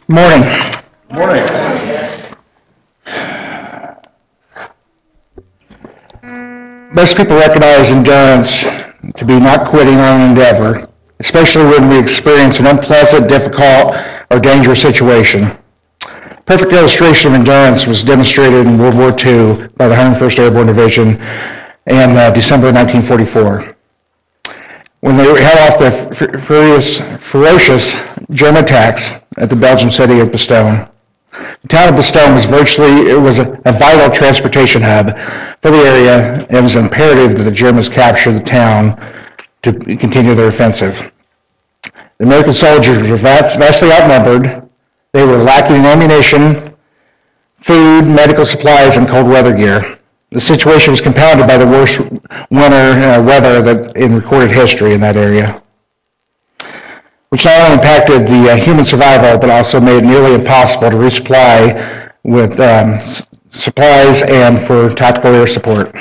Morning. Morning. Most people recognize endurance to be not quitting on an endeavor, especially when we experience an unpleasant, difficult, or dangerous situation. Perfect illustration of endurance was demonstrated in World War II by the 101st Airborne Division in December 1944. When they held off the ferocious German attacks at the Belgian city of Bastogne. The town of Bastogne was a vital transportation hub for the area, and it was imperative that the Germans capture the town to continue their offensive. The American soldiers were vastly outnumbered. They were lacking in ammunition, food, medical supplies, and cold weather gear. The situation was compounded by the worst winter weather in recorded history in that area, which not only impacted the human survival, but also made it nearly impossible to resupply with supplies and for tactical air support.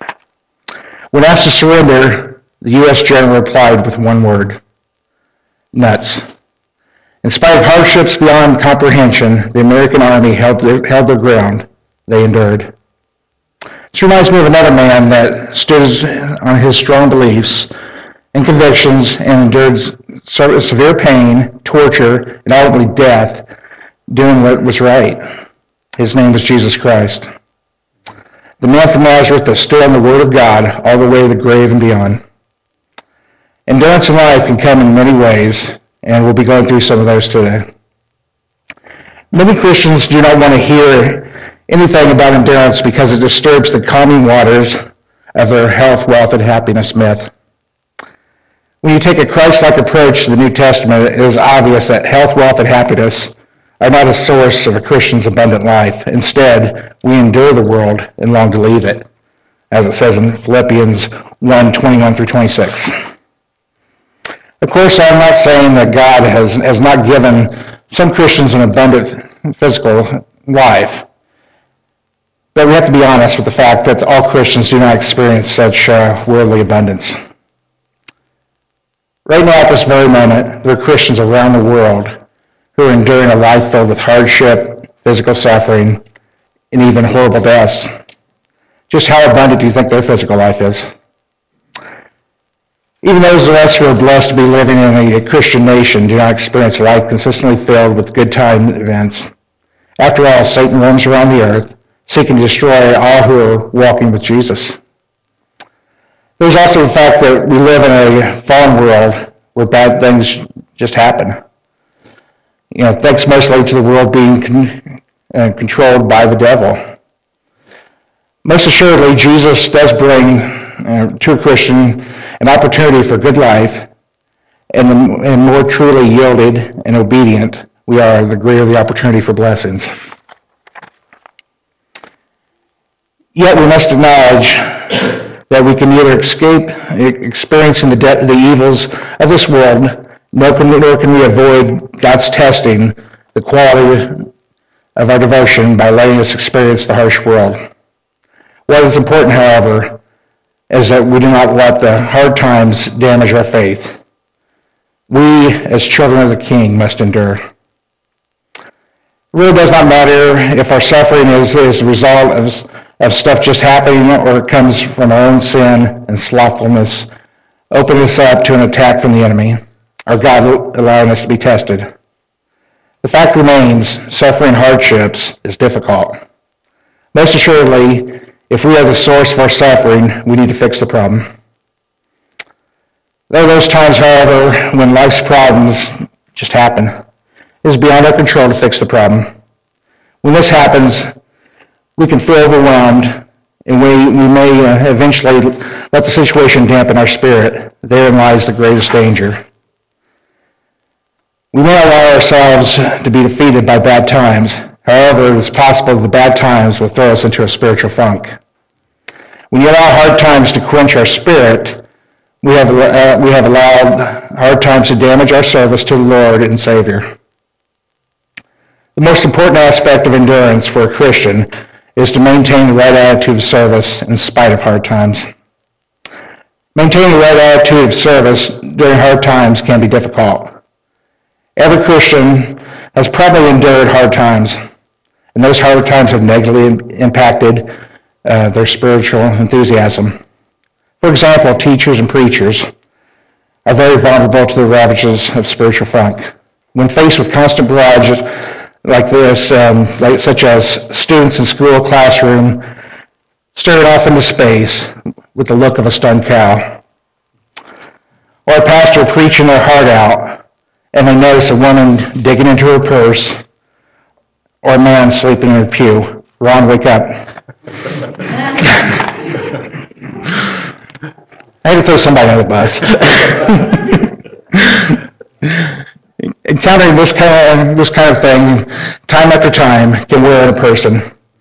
When asked to surrender, the U.S. general replied with one word: nuts. In spite of hardships beyond comprehension, the American army held their ground. They endured. This reminds me of another man that stood on his strong beliefs and convictions and endured severe pain, torture, and ultimately death, doing what was right. His name was Jesus Christ. The man from Nazareth that stood on the Word of God all the way to the grave and beyond. Endurance in life can come in many ways, and we'll be going through some of those today. Many Christians do not want to hear anything about endurance because it disturbs the calming waters of their health, wealth, and happiness myth. When you take a Christ-like approach to the New Testament, it is obvious that health, wealth, and happiness are not a source of a Christian's abundant life. Instead, we endure the world and long to leave it, as it says in Philippians 1:21 through 26. Of course, I'm not saying that God has not given some Christians an abundant physical life, but we have to be honest with the fact that all Christians do not experience such worldly abundance. Right now, at this very moment, there are Christians around the world who are enduring a life filled with hardship, physical suffering, and even horrible deaths. Just how abundant do you think their physical life is? Even those of us who are blessed to be living in a Christian nation do not experience a life consistently filled with good time events. After all, Satan roams around the earth, seeking to destroy all who are walking with Jesus. There's also the fact that we live in a fallen world where bad things just happen. Thanks mostly to the world being controlled by the devil. Most assuredly, Jesus does bring to a Christian an opportunity for good life, and the more truly yielded and obedient we are, the greater the opportunity for blessings. Yet we must acknowledge that we can neither escape experiencing the evils of this world, nor can we avoid God's testing the quality of our devotion by letting us experience the harsh world. What is important, however, is that we do not let the hard times damage our faith. We, as children of the King, must endure. It really does not matter if our suffering is a result of stuff just happening or it comes from our own sin and slothfulness, opening us up to an attack from the enemy, or God allowing us to be tested. The fact remains, suffering hardships is difficult. Most assuredly, if we are the source of our suffering, we need to fix the problem. There are those times, however, when life's problems just happen. It is beyond our control to fix the problem. When this happens, we can feel overwhelmed, and we may eventually let the situation dampen our spirit. Therein lies the greatest danger. We may allow ourselves to be defeated by bad times. However, it is possible that the bad times will throw us into a spiritual funk. When you allow hard times to quench our spirit, we have allowed hard times to damage our service to the Lord and Savior. The most important aspect of endurance for a Christian is to maintain the right attitude of service in spite of hard times. Maintaining the right attitude of service during hard times can be difficult. Every Christian has probably endured hard times, and those hard times have negatively impacted their spiritual enthusiasm. For example, teachers and preachers are very vulnerable to the ravages of spiritual funk. When faced with constant barrages like this, such as students in school classroom staring off into space with the look of a stunned cow, or a pastor preaching their heart out, and they notice a woman digging into her purse, or a man sleeping in a pew. Ron, wake up. I had to throw somebody under the bus. Encountering this kind of thing, time after time, can wear on a person.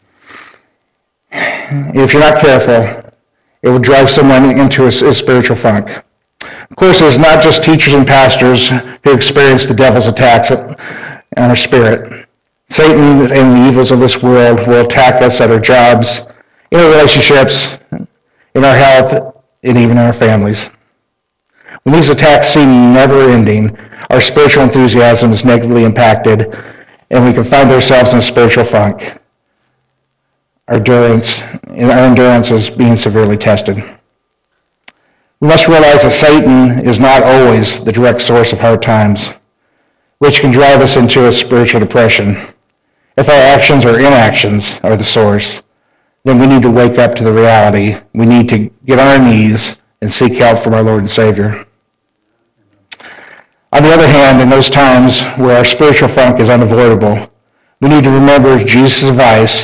If you're not careful, it will drive someone into a spiritual funk. Of course, it's not just teachers and pastors who experience the devil's attacks on our spirit. Satan and the evils of this world will attack us at our jobs, in our relationships, in our health, and even in our families. When these attacks seem never-ending, our spiritual enthusiasm is negatively impacted, and we can find ourselves in a spiritual funk. Our endurance is being severely tested. We must realize that Satan is not always the direct source of hard times, which can drive us into a spiritual depression. If our actions or inactions are the source, then we need to wake up to the reality. We need to get on our knees and seek help from our Lord and Savior. On the other hand, in those times where our spiritual funk is unavoidable, we need to remember Jesus' advice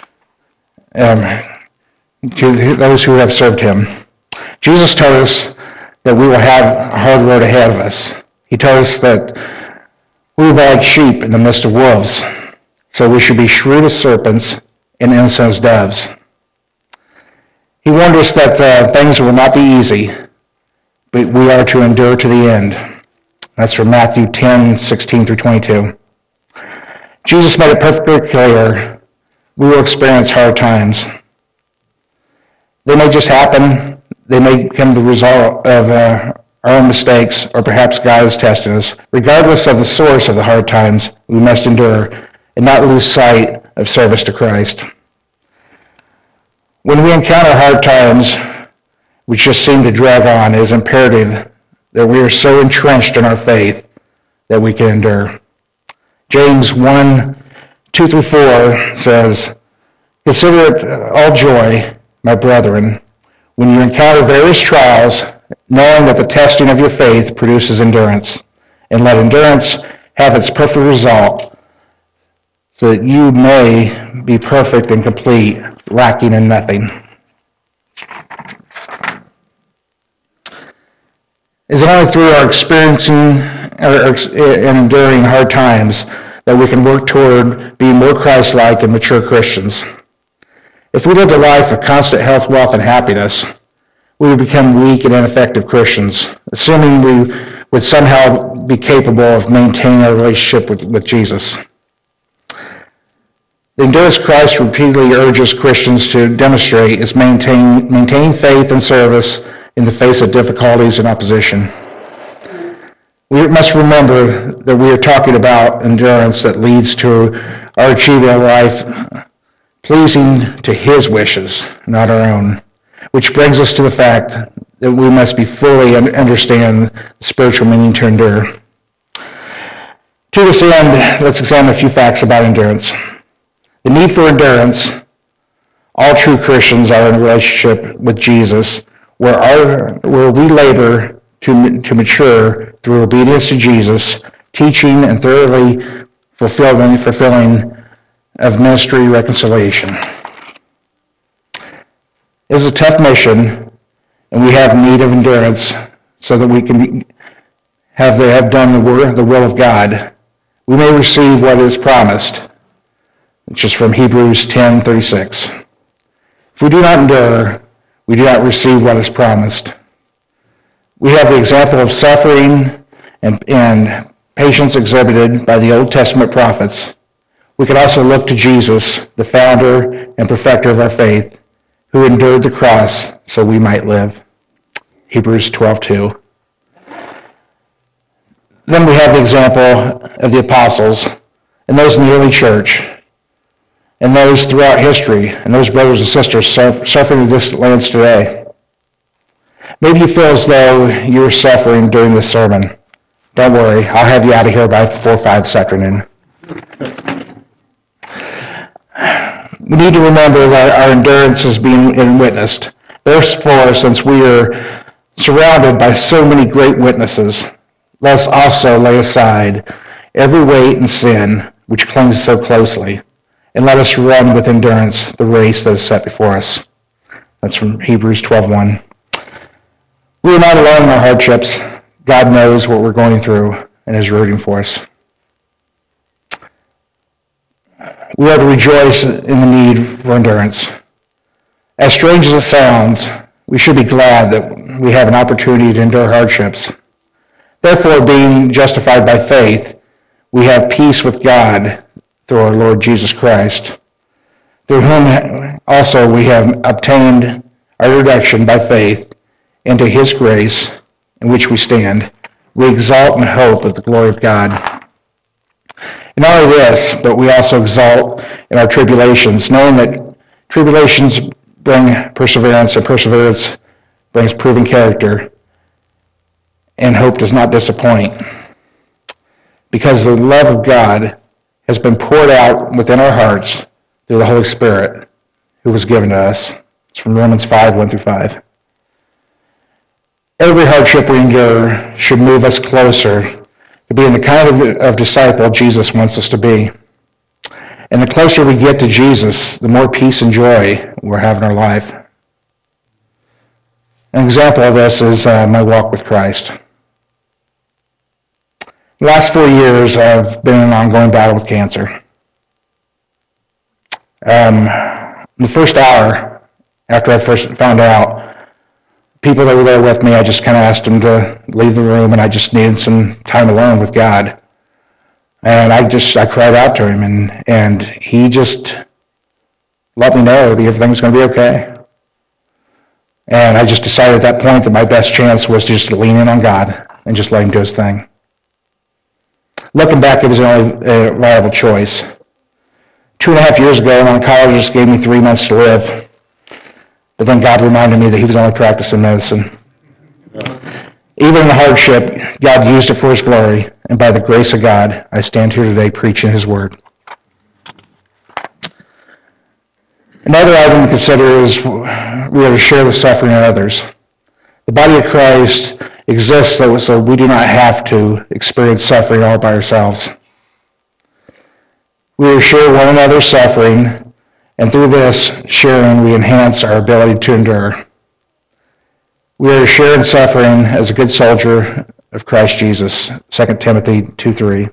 to those who have served him. Jesus told us that we will have a hard road ahead of us. He told us that we will be like sheep in the midst of wolves, so we should be shrewd as serpents and innocent as doves. He warned us that things will not be easy, but we are to endure to the end. That's from Matthew 10:16 through 22. Jesus made it perfectly clear we will experience hard times. They may just happen. They may become the result of our own mistakes, or perhaps God is testing us. Regardless of the source of the hard times, we must endure and not lose sight of service to Christ. When we encounter hard times, which just seem to drag on, it is imperative that we are so entrenched in our faith that we can endure. James 1:2 through 4 says, "Consider it all joy, my brethren, when you encounter various trials, knowing that the testing of your faith produces endurance. And let endurance have its perfect result, so that you may be perfect and complete, lacking in nothing." It's only through our experiencing and enduring hard times that we can work toward being more Christ-like and mature Christians. If we lived a life of constant health, wealth, and happiness, we would become weak and ineffective Christians, assuming we would somehow be capable of maintaining a relationship with Jesus. The endurance Christ repeatedly urges Christians to demonstrate is maintaining faith and service in the face of difficulties and opposition. We must remember that we are talking about endurance that leads to our achieving a life pleasing to his wishes, not our own, which brings us to the fact that we must be fully understand the spiritual meaning to endure. To this end, let's examine a few facts about endurance. The need for endurance. All true Christians are in a relationship with Jesus where we labor to mature through obedience to Jesus, teaching and thoroughly fulfilling of ministry reconciliation. It is a tough mission, and we have need of endurance so that we can have done the will of God. We may receive what is promised, which is from Hebrews 10:36. If we do not endure, we do not receive what is promised. We have the example of suffering and patience exhibited by the Old Testament prophets. We can also look to Jesus, the founder and perfecter of our faith, who endured the cross so we might live. Hebrews 12:2. Then we have the example of the apostles and those in the early church, and those throughout history, and those brothers and sisters suffering in distant lands today. Maybe you feel as though you are suffering during this sermon. Don't worry, I'll have you out of here by 4 or 5 this afternoon. We need to remember that our endurance is being witnessed. Therefore, since we are surrounded by so many great witnesses, let us also lay aside every weight and sin which clings so closely, and let us run with endurance the race that is set before us. That's from Hebrews 12:1. We are not alone in our hardships. God knows what we're going through and is rooting for us. We are to rejoice in the need for endurance. As strange as it sounds, we should be glad that we have an opportunity to endure hardships. Therefore, being justified by faith, we have peace with God through our Lord Jesus Christ, through whom also we have obtained our redemption by faith into his grace in which we stand. We exalt in hope of the glory of God. And not only this, but we also exalt in our tribulations, knowing that tribulations bring perseverance, and perseverance brings proven character, and hope does not disappoint. Because the love of God has been poured out within our hearts through the Holy Spirit who was given to us. It's from Romans 5:1-5. Every hardship we endure should move us closer to being the kind of disciple Jesus wants us to be. And the closer we get to Jesus, the more peace and joy we'll have in our life. An example of this is my walk with Christ. The last 4 years, I've been in an ongoing battle with cancer. The first hour after I first found out, people that were there with me, I just kind of asked them to leave the room, and I just needed some time alone with God. And I cried out to him, and he just let me know that everything's going to be okay. And I just decided at that point that my best chance was just to lean in on God and just let him do his thing. Looking back, it was the only viable choice. 2.5 years ago, an oncologist gave me 3 months to live. But then God reminded me that he was only practicing medicine. Even in the hardship, God used it for his glory, and by the grace of God, I stand here today preaching his word. Another item to consider is we are to share the suffering of others. The body of Christ exists so we do not have to experience suffering all by ourselves. We are to share one another's suffering, and through this sharing, we enhance our ability to endure. We are to share in suffering as a good soldier of Christ Jesus, 2 Timothy 2:3.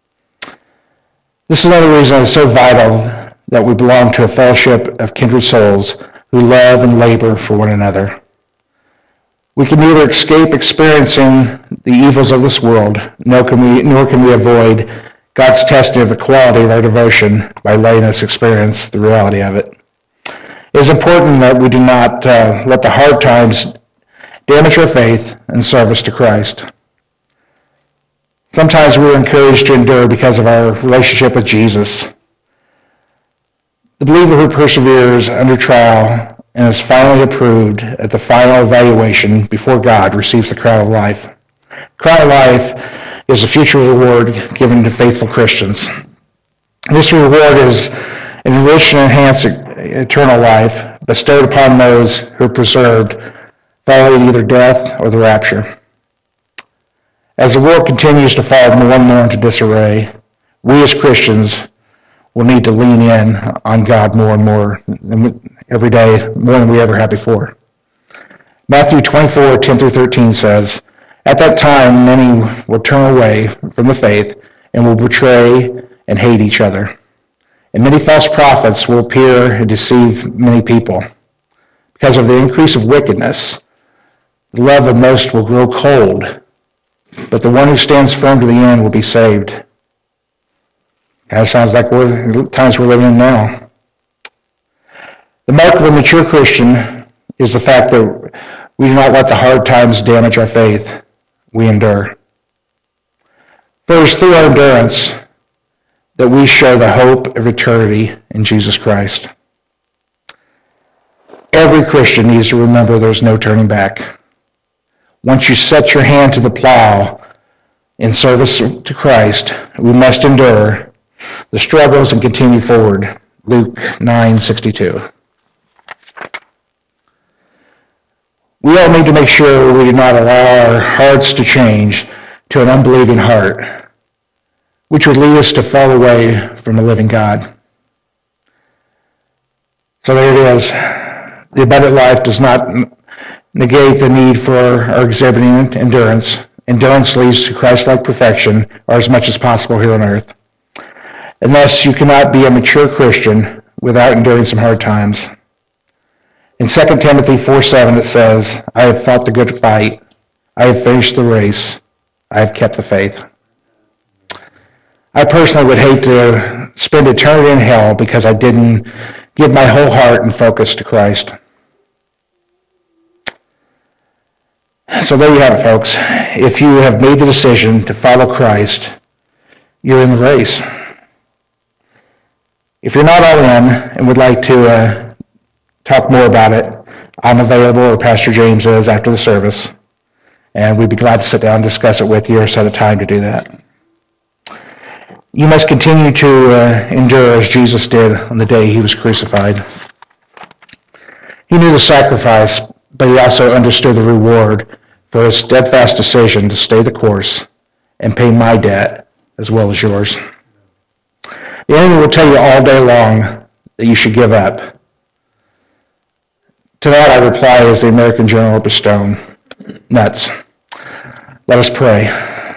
This is another reason it's so vital that we belong to a fellowship of kindred souls who love and labor for one another. We can neither escape experiencing the evils of this world, nor can we avoid God's testing of the quality of our devotion by letting us experience the reality of it. It is important that we do not let the hard times damage our faith and service to Christ. Sometimes we are encouraged to endure because of our relationship with Jesus. The believer who perseveres under trial and is finally approved at the final evaluation before God receives the crown of life. Crown of life is a future reward given to faithful Christians. This reward is an enriched and enhanced eternal life bestowed upon those who are preserved following either death or the rapture. As the world continues to fall more and more into disarray, we as Christians will need to lean in on God more and more every day, more than we ever have before. Matthew 24:10-13 says, "At that time many will turn away from the faith and will betray and hate each other. And many false prophets will appear and deceive many people. Because of the increase of wickedness, the love of most will grow cold, but the one who stands firm to the end will be saved." Kind of sounds like the times we're living in now. The mark of a mature Christian is the fact that we do not let the hard times damage our faith. We endure. First, through our endurance, that we show the hope of eternity in Jesus Christ. Every Christian needs to remember there's no turning back. Once you set your hand to the plow in service to Christ, we must endure the struggles and continue forward. Luke 9:62. We all need to make sure we do not allow our hearts to change to an unbelieving heart, which would lead us to fall away from the living God. So there it is. The abundant life does not negate the need for our exhibiting endurance. Endurance leads to Christ-like perfection, or as much as possible here on earth. And thus, you cannot be a mature Christian without enduring some hard times. In 2 Timothy 4:7 it says, I have fought the good fight. I have finished the race. I have kept the faith. I personally would hate to spend eternity in hell because I didn't give my whole heart and focus to Christ. So there you have it, folks. If you have made the decision to follow Christ, you're in the race. If you're not all in and would like to talk more about it, I'm available, or Pastor James is, after the service, and we'd be glad to sit down and discuss it with you or set a time to do that. You must continue to endure as Jesus did on the day he was crucified. He knew the sacrifice, but he also understood the reward for his steadfast decision to stay the course and pay my debt as well as yours. The enemy will tell you all day long that you should give up. To that I reply as the American Journal of Stone, nuts. Let us pray.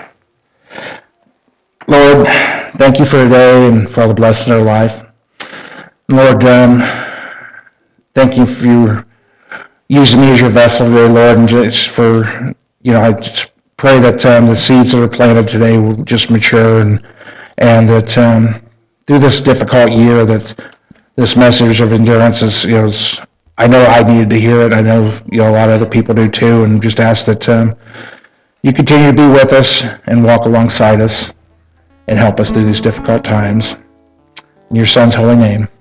Lord, thank you for today and for all the blessings in our life. Lord, thank you for using me as your vessel today, Lord, and just for, I just pray that the seeds that are planted today will just mature and that through this difficult year that this message of endurance is, I know I needed to hear it. I know, a lot of other people do too, and just ask that you continue to be with us and walk alongside us and help us through these difficult times. In your Son's holy name.